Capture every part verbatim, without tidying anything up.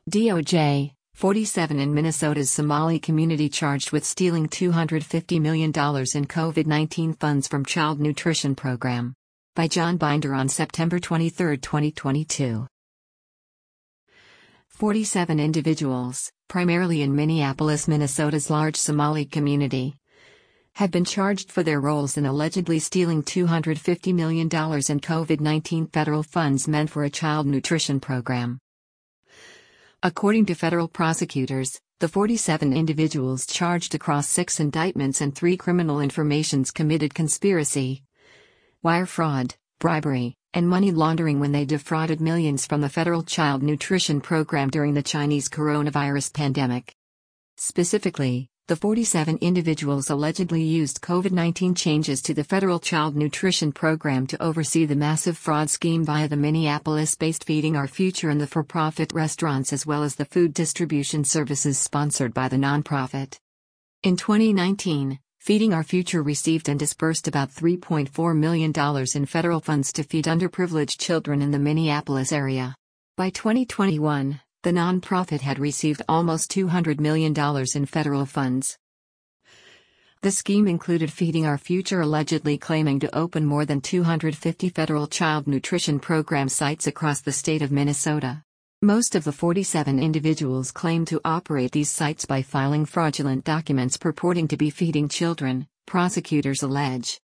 D O J, forty-seven in Minnesota's Somali community charged with stealing two hundred fifty million dollars in COVID nineteen funds from Child Nutrition Program. By John Binder on September twenty-third, twenty twenty-two. forty-seven individuals, primarily in Minneapolis, Minnesota's large Somali community, have been charged for their roles in allegedly stealing two hundred fifty million dollars in COVID nineteen federal funds meant for a child nutrition program. According to federal prosecutors, the forty-seven individuals charged across six indictments and three criminal informations committed conspiracy, wire fraud, bribery, and money laundering when they defrauded millions from the federal child nutrition program during the Chinese coronavirus pandemic. Specifically, the forty-seven individuals allegedly used COVID nineteen changes to the federal child nutrition program to oversee the massive fraud scheme via the Minneapolis-based Feeding Our Future and the for-profit restaurants, as well as the food distribution services sponsored by the nonprofit. In twenty nineteen, Feeding Our Future received and disbursed about three point four million dollars in federal funds to feed underprivileged children in the Minneapolis area. By twenty twenty-one, the nonprofit had received almost two hundred million dollars in federal funds. The scheme included Feeding Our Future allegedly claiming to open more than two hundred fifty federal child nutrition program sites across the state of Minnesota. Most of the forty-seven individuals claimed to operate these sites by filing fraudulent documents purporting to be feeding children, prosecutors allege.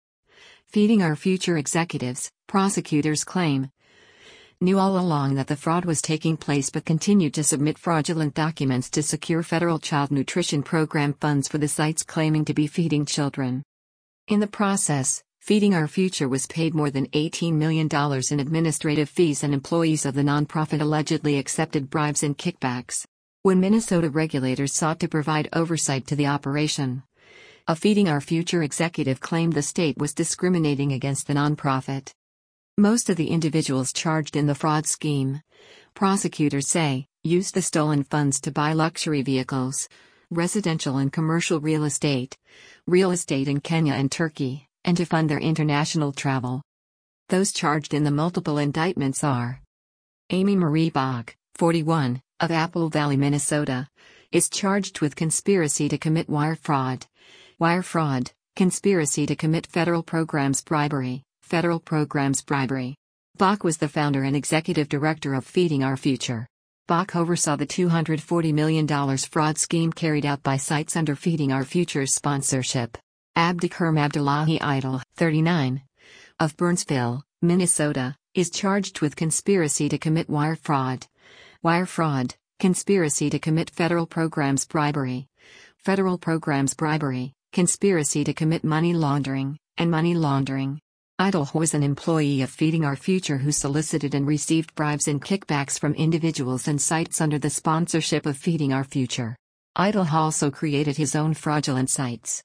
Feeding Our Future executives, prosecutors claim, knew all along that the fraud was taking place but continued to submit fraudulent documents to secure federal child nutrition program funds for the sites claiming to be feeding children. In the process, Feeding Our Future was paid more than eighteen million dollars in administrative fees, and employees of the nonprofit allegedly accepted bribes and kickbacks. When Minnesota regulators sought to provide oversight to the operation, a Feeding Our Future executive claimed the state was discriminating against the nonprofit. Most of the individuals charged in the fraud scheme, prosecutors say, used the stolen funds to buy luxury vehicles, residential and commercial real estate, real estate in Kenya and Turkey, and to fund their international travel. Those charged in the multiple indictments are: Amy Marie Bach, forty-one, of Apple Valley, Minnesota, is charged with conspiracy to commit wire fraud, wire fraud, conspiracy to commit federal programs bribery, federal programs bribery. Bach was the founder and executive director of Feeding Our Future. Bach oversaw the two hundred forty million dollars fraud scheme carried out by sites under Feeding Our Future's sponsorship. Abdikerm Abdullahi Idol, thirty-nine, of Burnsville, Minnesota, is charged with conspiracy to commit wire fraud, wire fraud, conspiracy to commit federal programs bribery, federal programs bribery, conspiracy to commit money laundering, and money laundering. Idol was an employee of Feeding Our Future who solicited and received bribes and kickbacks from individuals and sites under the sponsorship of Feeding Our Future. Idol also created his own fraudulent sites.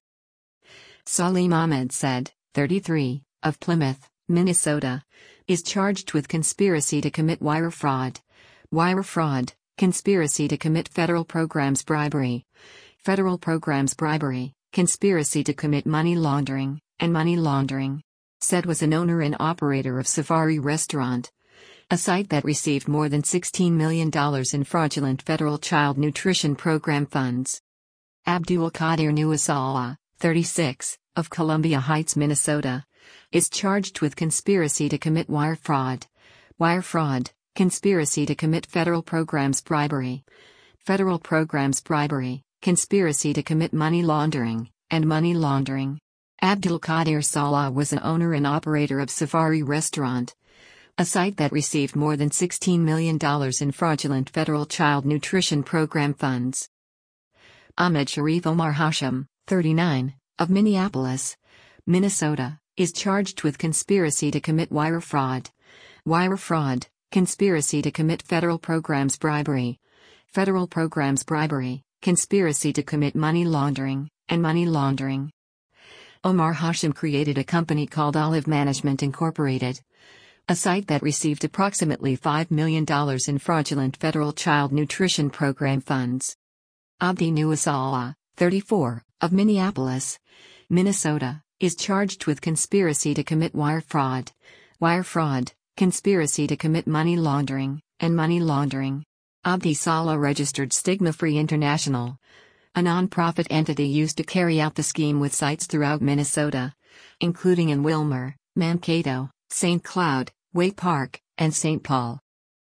Salim Ahmed said, thirty-three, of Plymouth, Minnesota, is charged with conspiracy to commit wire fraud, wire fraud, conspiracy to commit federal programs bribery, federal programs bribery, conspiracy to commit money laundering, and money laundering. Said was an owner and operator of Safari Restaurant, a site that received more than sixteen million dollars in fraudulent federal child nutrition program funds. Abdul Qadir Nuasala, thirty-six, of Columbia Heights, Minnesota, is charged with conspiracy to commit wire fraud, wire fraud, conspiracy to commit federal programs bribery, federal programs bribery, conspiracy to commit money laundering, and money laundering. Abdul Qadir Salah was an owner and operator of Safari Restaurant, a site that received more than sixteen million dollars in fraudulent federal child nutrition program funds. Ahmed Sharif Omar Hashim, thirty-nine, of Minneapolis, Minnesota, is charged with conspiracy to commit wire fraud, wire fraud, conspiracy to commit federal programs bribery, federal programs bribery, conspiracy to commit money laundering, and money laundering. Omar Hashim created a company called Olive Management Incorporated, a site that received approximately five million dollars in fraudulent federal child nutrition program funds. Abdi Nuasala, thirty-four, of Minneapolis, Minnesota, is charged with conspiracy to commit wire fraud, wire fraud, conspiracy to commit money laundering, and money laundering. Abdi Salah registered Stigma-Free International, a non-profit entity used to carry out the scheme with sites throughout Minnesota, including in Willmar, Mankato, Saint Cloud, Way Park, and Saint Paul.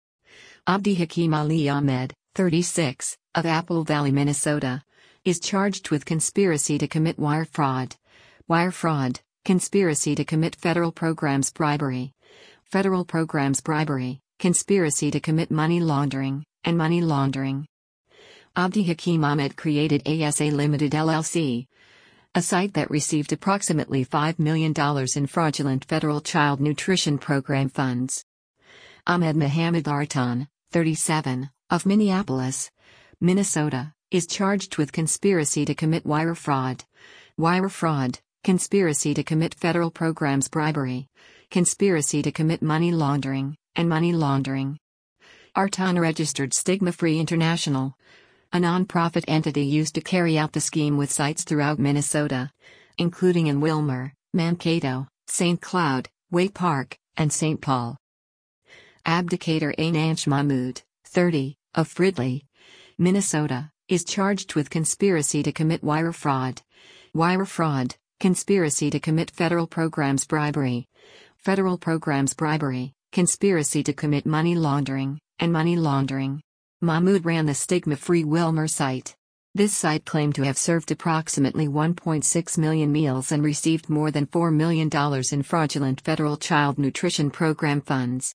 Abdi Hakim Ali Ahmed, thirty-six, of Apple Valley, Minnesota, is charged with conspiracy to commit wire fraud, wire fraud, conspiracy to commit federal programs bribery, federal programs bribery, conspiracy to commit money laundering, and money laundering. Abdi Hakim Ahmed created A S A Limited L L C, a site that received approximately five million dollars in fraudulent federal child nutrition program funds. Ahmed Mohammed Artan, thirty-seven, of Minneapolis, Minnesota, is charged with conspiracy to commit wire fraud, wire fraud, conspiracy to commit federal programs bribery, conspiracy to commit money laundering, and money laundering. Artan registered Stigma-Free International, a non-profit entity used to carry out the scheme with sites throughout Minnesota, including in Willmar, Mankato, Saint Cloud, Way Park, and Saint Paul. Abdicator Ananch Mahmood, thirty, of Fridley, Minnesota, is charged with conspiracy to commit wire fraud, wire fraud, conspiracy to commit federal programs bribery, federal programs bribery, conspiracy to commit money laundering, and money laundering. Mahmood ran the Stigma-Free Willmar site. This site claimed to have served approximately one point six million meals and received more than four million dollars in fraudulent federal child nutrition program funds.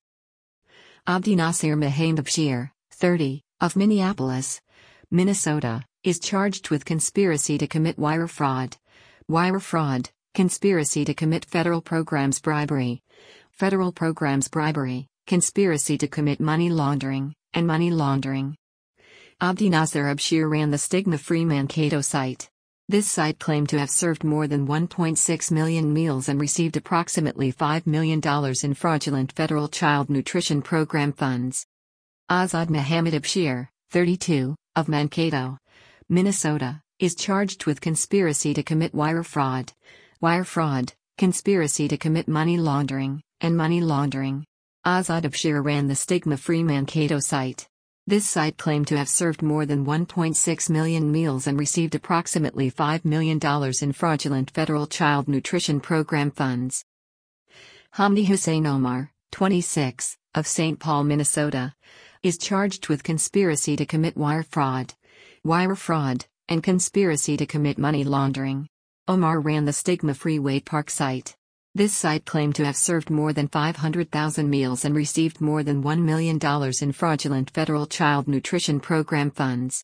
Abdi Nasir Mohammed Bashir, thirty, of Minneapolis, Minnesota, is charged with conspiracy to commit wire fraud, wire fraud, conspiracy to commit federal programs bribery, federal programs bribery, conspiracy to commit money laundering, and money laundering. Abdi Nasir Bashir ran the Stigma-Free Mankato site. This site claimed to have served more than one point six million meals and received approximately five million dollars in fraudulent federal child nutrition program funds. Azad Mohammed Bashir, thirty-two, of Mankato, Minnesota, is charged with conspiracy to commit wire fraud, wire fraud, conspiracy to commit money laundering, and money laundering. Azad Bashir ran the Stigma-Free Mankato site. This site claimed to have served more than one point six million meals and received approximately five million dollars in fraudulent federal child nutrition program funds. Hamdi Hussein Omar, twenty-six, of Saint Paul, Minnesota, is charged with conspiracy to commit wire fraud, wire fraud, and conspiracy to commit money laundering. Omar ran the Stigma-Free Way Park site. This site claimed to have served more than five hundred thousand meals and received more than one million dollars in fraudulent federal child nutrition program funds.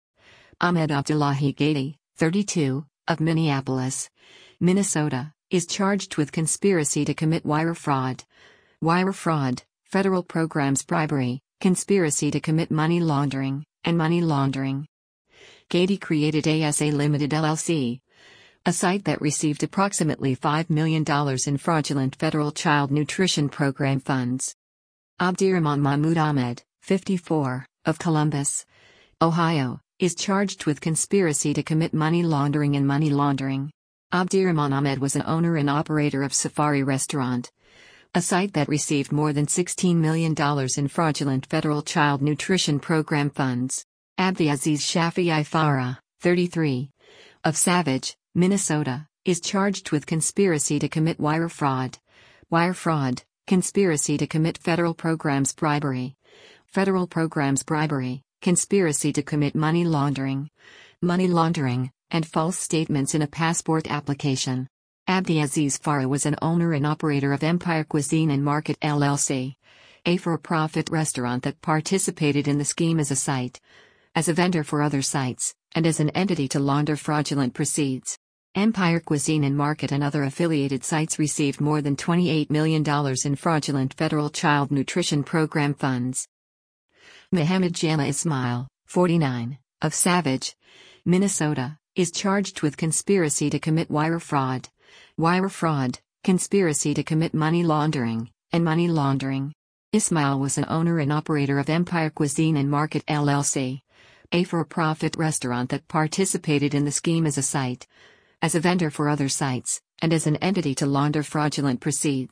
Ahmed Abdullahi Gady, thirty-two, of Minneapolis, Minnesota, is charged with conspiracy to commit wire fraud, wire fraud, federal programs bribery, conspiracy to commit money laundering, and money laundering. Gady created A S A Limited L L C, a site that received approximately five million dollars in fraudulent federal child nutrition program funds. Abdirahman Mahmoud Ahmed, fifty-four, of Columbus, Ohio, is charged with conspiracy to commit money laundering and money laundering. Abdirahman Ahmed was an owner and operator of Safari Restaurant, a site that received more than sixteen million dollars in fraudulent federal child nutrition program funds. Abdiaziz Shafi'i Farah, thirty-three, of Savage, Minnesota, is charged with conspiracy to commit wire fraud, wire fraud, conspiracy to commit federal programs bribery, federal programs bribery, conspiracy to commit money laundering, money laundering, and false statements in a passport application. Abdiaziz Farah was an owner and operator of Empire Cuisine and Market L L C, a for-profit restaurant that participated in the scheme as a site, as a vendor for other sites, and as an entity to launder fraudulent proceeds. Empire Cuisine and Market and other affiliated sites received more than twenty-eight million dollars in fraudulent federal child nutrition program funds. Mohammed Jama Ismail, forty-nine, of Savage, Minnesota, is charged with conspiracy to commit wire fraud, wire fraud, conspiracy to commit money laundering, and money laundering. Ismail was an owner and operator of Empire Cuisine and Market L L C, a for-profit restaurant that participated in the scheme as a site, as a vendor for other sites, and as an entity to launder fraudulent proceeds.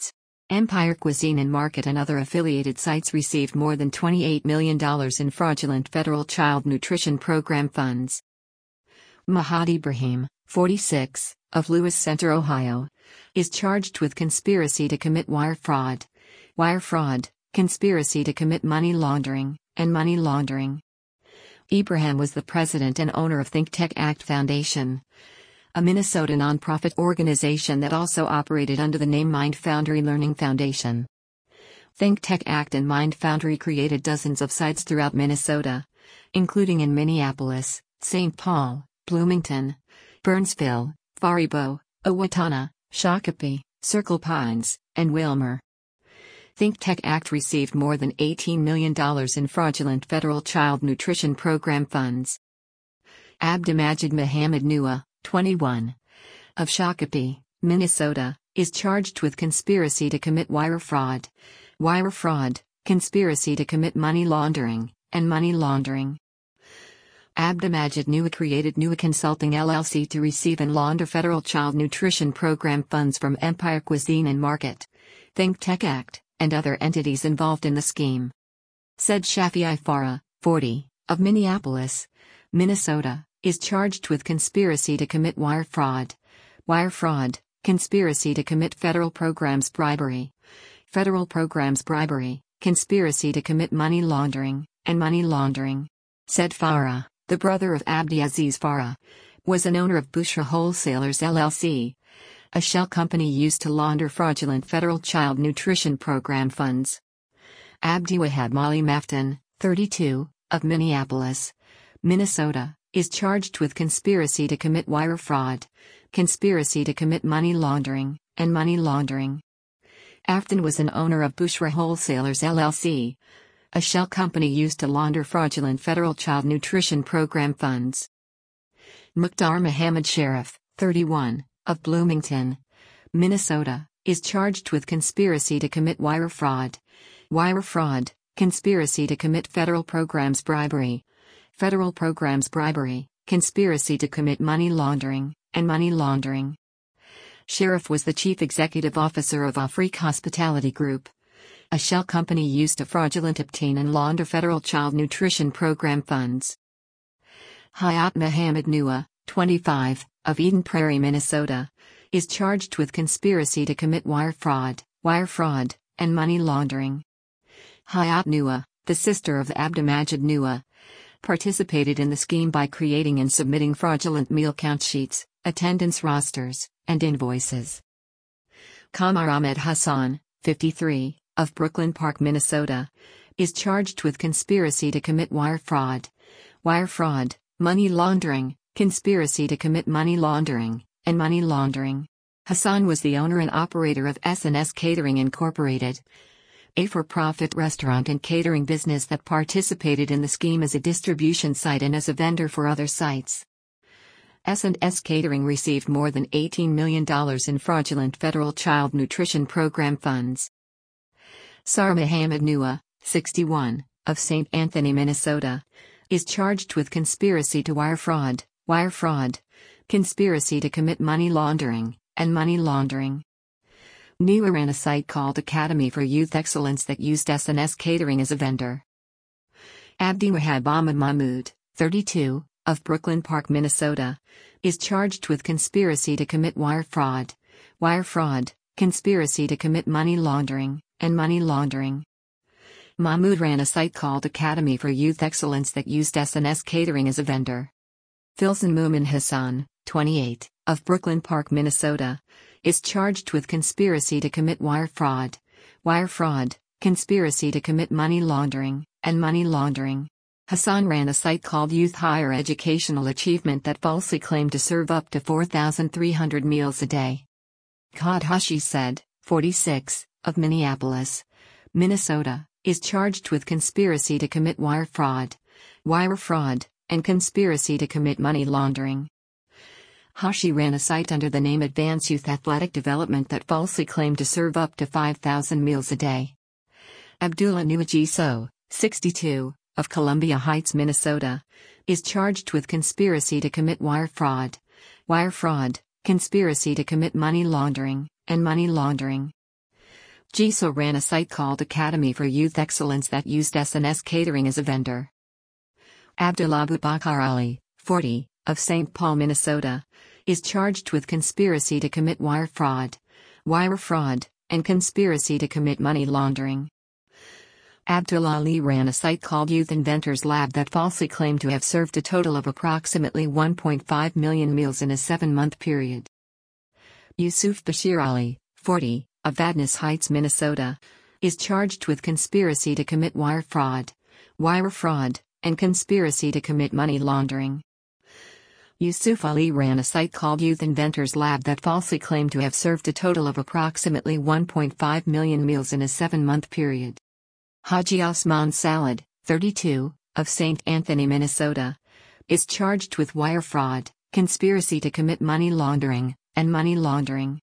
Empire Cuisine and Market and other affiliated sites received more than twenty-eight million dollars in fraudulent federal child nutrition program funds. Mahad Ibrahim, forty-six, of Lewis Center, Ohio, is charged with conspiracy to commit wire fraud, wire fraud, conspiracy to commit money laundering, and money laundering. Ibrahim was the president and owner of Think Tech Act Foundation, a Minnesota nonprofit organization that also operated under the name Mind Foundry Learning Foundation. Think Tech Act and Mind Foundry created dozens of sites throughout Minnesota, including in Minneapolis, Saint Paul, Bloomington, Burnsville, Faribault, Owatonna, Shakopee, Circle Pines, and Wilmer. Think Tech Act received more than eighteen million dollars in fraudulent federal child nutrition program funds. Abdimajid Mohammed Nua, twenty-one, of Shakopee, Minnesota, is charged with conspiracy to commit wire fraud, wire fraud, conspiracy to commit money laundering, and money laundering. Abdimajid Nua created Nua Consulting L L C to receive and launder federal child nutrition program funds from Empire Cuisine and Market, Think Tech Act, and other entities involved in the scheme. Said Shafi'i Farah, forty, of Minneapolis, Minnesota, is charged with conspiracy to commit wire fraud, wire fraud, conspiracy to commit federal programs bribery, federal programs bribery, conspiracy to commit money laundering, and money laundering. Said Farah, the brother of Abdiaziz Farah, was an owner of Bushra Wholesalers L L C, a shell company used to launder fraudulent federal child nutrition program funds. Abdiwahab Mali Maftan, thirty-two, of Minneapolis, Minnesota, is charged with conspiracy to commit wire fraud, conspiracy to commit money laundering, and money laundering. Afton was an owner of Bushra Wholesalers L L C, a shell company used to launder fraudulent federal child nutrition program funds. Mukhtar Mohammed Sheriff, thirty-one, of Bloomington, Minnesota, is charged with conspiracy to commit wire fraud, wire fraud, conspiracy to commit federal programs bribery, federal programs bribery, conspiracy to commit money laundering, and money laundering. Sheriff was the chief executive officer of Afrique Hospitality Group, a shell company used to fraudulently obtain and launder federal child nutrition program funds. Hayat Mohammed Nua, twenty-five, of Eden Prairie, Minnesota, is charged with conspiracy to commit wire fraud, wire fraud, and money laundering. Hayat Nua, the sister of Abdimajid Nua, participated in the scheme by creating and submitting fraudulent meal count sheets, attendance rosters, and invoices. Kamar Ahmed Hassan, fifty-three, of Brooklyn Park, Minnesota, is charged with conspiracy to commit wire fraud, wire fraud, money laundering, conspiracy to commit money laundering, and money laundering. Hassan was the owner and operator of S and S Catering Incorporated, a for-profit restaurant and catering business that participated in the scheme as a distribution site and as a vendor for other sites. S and S Catering received more than eighteen million dollars in fraudulent federal child nutrition program funds. Sar Mohammed Nua, sixty-one, of Saint Anthony, Minnesota, is charged with conspiracy to wire fraud, wire fraud, conspiracy to commit money laundering, and money laundering. Nua ran a site called Academy for Youth Excellence that used S and S Catering as a vendor. Abdiwahab Ahmed Mahmoud, thirty-two, of Brooklyn Park, Minnesota, is charged with conspiracy to commit wire fraud, wire fraud, conspiracy to commit money laundering, and money laundering. Mahmoud ran a site called Academy for Youth Excellence that used S and S Catering as a vendor. Filson Mumin Hassan, twenty-eight, of Brooklyn Park, Minnesota, is charged with conspiracy to commit wire fraud, wire fraud, conspiracy to commit money laundering, and money laundering. Hassan ran a site called Youth Higher Educational Achievement that falsely claimed to serve up to four thousand three hundred meals a day. Khad Hashi said, forty-six, of Minneapolis, Minnesota, is charged with conspiracy to commit wire fraud, wire fraud, and conspiracy to commit money laundering. Hashi ran a site under the name Advance Youth Athletic Development that falsely claimed to serve up to five thousand meals a day. Abdullah Nuajiso, sixty-two, of Columbia Heights, Minnesota, is charged with conspiracy to commit wire fraud, wire fraud, conspiracy to commit money laundering, and money laundering. Jisoo ran a site called Academy for Youth Excellence that used S N S Catering as a vendor. Abdullah Abubakar Ali, forty, of Saint Paul, Minnesota, is charged with conspiracy to commit wire fraud, wire fraud, and conspiracy to commit money laundering. Abdullah Ali ran a site called Youth Inventors Lab that falsely claimed to have served a total of approximately one point five million meals in a seven-month period. Yusuf Bashir Ali, forty, of Vadnais Heights, Minnesota, is charged with conspiracy to commit wire fraud, wire fraud, and conspiracy to commit money laundering. Yusuf Ali ran a site called Youth Inventors Lab that falsely claimed to have served a total of approximately one point five million meals in a seven-month period. Haji Osman Salad, thirty-two, of Saint Anthony, Minnesota, is charged with wire fraud, conspiracy to commit money laundering, and money laundering.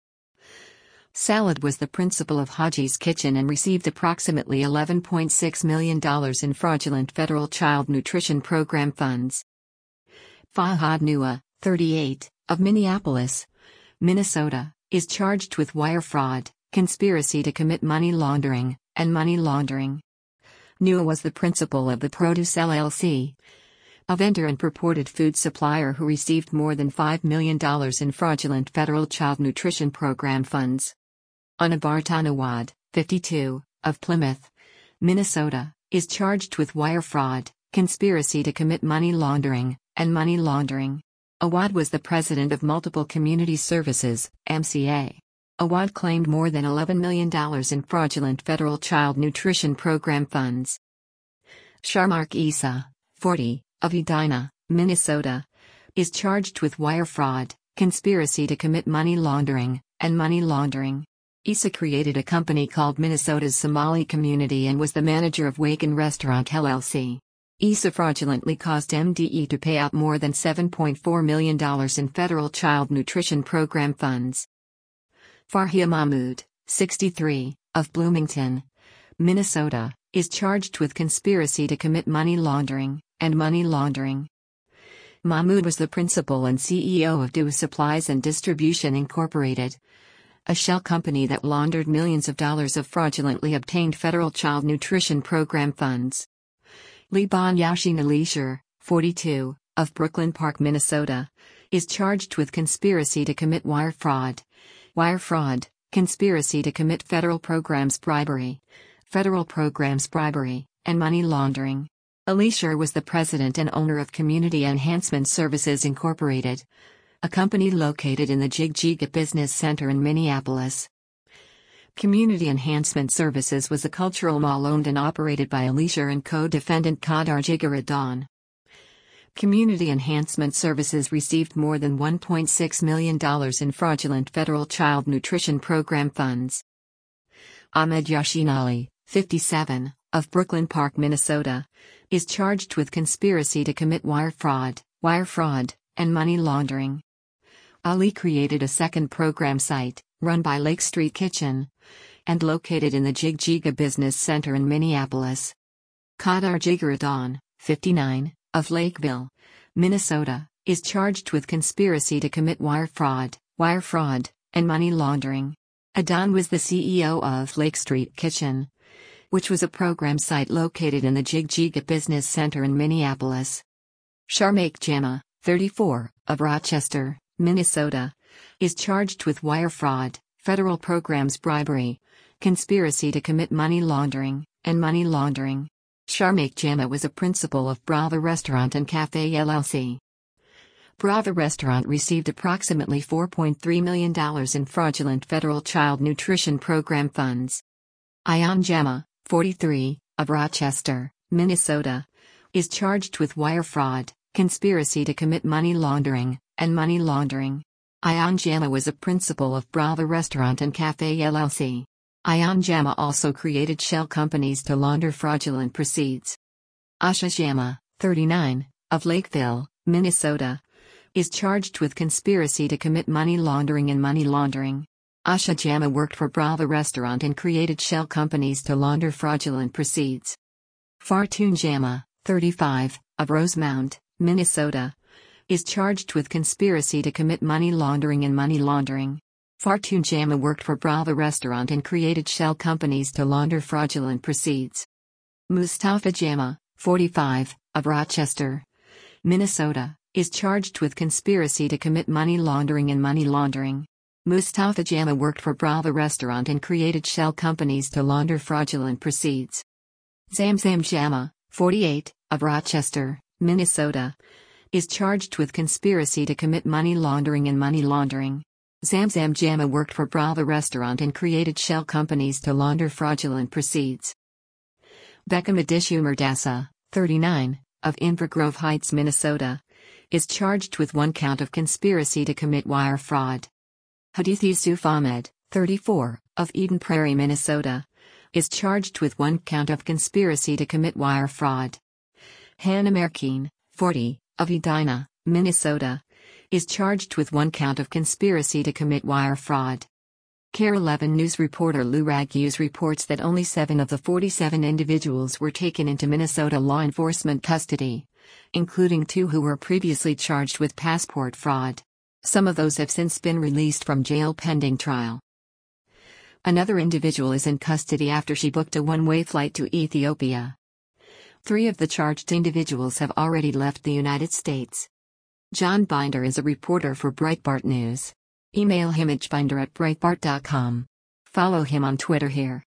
Salad was the principal of Haji's Kitchen and received approximately eleven point six million dollars in fraudulent federal child nutrition program funds. Fahad Nua, thirty-eight, of Minneapolis, Minnesota, is charged with wire fraud, conspiracy to commit money laundering, and money laundering. Nua was the principal of the Produce L L C, a vendor and purported food supplier who received more than five million dollars in fraudulent federal child nutrition program funds. Anabar Tanawad, fifty-two, of Plymouth, Minnesota, is charged with wire fraud, conspiracy to commit money laundering, and money laundering. Awad was the president of Multiple Community Services, M C A. Awad claimed more than eleven million dollars in fraudulent federal child nutrition program funds. Sharmark Isa, forty, of Edina, Minnesota, is charged with wire fraud, conspiracy to commit money laundering, and money laundering. Isa created a company called Minnesota's Somali Community and was the manager of Waken Restaurant L L C. Isa fraudulently caused M D E to pay out more than seven point four million dollars in federal child nutrition program funds. Farhia Mahmood, sixty-three, of Bloomington, Minnesota, is charged with conspiracy to commit money laundering, and money laundering. Mahmood was the principal and C E O of Do Supplies and Distribution Incorporated, a shell company that laundered millions of dollars of fraudulently obtained federal child nutrition program funds. Liban Yashin Alisher, forty-two, of Brooklyn Park, Minnesota, is charged with conspiracy to commit wire fraud, wire fraud, conspiracy to commit federal programs bribery, federal programs bribery, and money laundering. Alisher was the president and owner of Community Enhancement Services Incorporated, a company located in the Jigjiga Business Center in Minneapolis. Community Enhancement Services was a cultural mall owned and operated by Alisher and co-defendant Kadar Jigaradan. Community Enhancement Services received more than one point six million dollars in fraudulent federal child nutrition program funds. Ahmed Yashin Ali, fifty-seven, of Brooklyn Park, Minnesota, is charged with conspiracy to commit wire fraud, wire fraud, and money laundering. Ali created a second program site, run by Lake Street Kitchen, and located in the Jigjiga Business Center in Minneapolis. Kadar Jigaradan, fifty-nine, of Lakeville, Minnesota, is charged with conspiracy to commit wire fraud, wire fraud, and money laundering. Adan was the C E O of Lake Street Kitchen, which was a program site located in the Jigjiga Business Center in Minneapolis. Sharmaik Jama, thirty-four, of Rochester, Minnesota, is charged with wire fraud, federal programs bribery, conspiracy to commit money laundering, and money laundering. Sharmaik Jama was a principal of Brava Restaurant and Cafe L L C. Brava Restaurant received approximately four point three million dollars in fraudulent federal child nutrition program funds. Ayan Jama, forty-three, of Rochester, Minnesota, is charged with wire fraud, conspiracy to commit money laundering, and money laundering. Ayan Jama was a principal of Brava Restaurant and Cafe L L C. Ayan Jama also created shell companies to launder fraudulent proceeds. Asha Jama, thirty-nine, of Lakeville, Minnesota, is charged with conspiracy to commit money laundering and money laundering. Asha Jama worked for Brava Restaurant and created shell companies to launder fraudulent proceeds. Fartun Jama, thirty-five, of Rosemount, Minnesota, is charged with conspiracy to commit money laundering and money laundering. Fartun Jama worked for Brava Restaurant and created shell companies to launder fraudulent proceeds. Mustafa Jama, forty-five, of Rochester, Minnesota, is charged with conspiracy to commit money laundering and money laundering. Mustafa Jama worked for Brava Restaurant and created shell companies to launder fraudulent proceeds. Zamzam Jama, forty-eight, of Rochester, Minnesota, is charged with conspiracy to commit money laundering and money laundering. Zamzam Jama worked for Brava Restaurant and created shell companies to launder fraudulent proceeds. Beckham Adishu Murdasa, thirty-nine, of Inver Grove Heights, Minnesota, is charged with one count of conspiracy to commit wire fraud. Hadith Yusuf Ahmed, thirty-four, of Eden Prairie, Minnesota, is charged with one count of conspiracy to commit wire fraud. Hannah Merkine, forty, of Edina, Minnesota, is charged with one count of conspiracy to commit wire fraud. K A R E eleven News reporter Lou Raguez reports that only seven of the forty-seven individuals were taken into Minnesota law enforcement custody, including two who were previously charged with passport fraud. Some of those have since been released from jail pending trial. Another individual is in custody after she booked a one-way flight to Ethiopia. Three of the charged individuals have already left the United States. John Binder is a reporter for Breitbart News. Email him at binder at breitbart dot com. Follow him on Twitter here.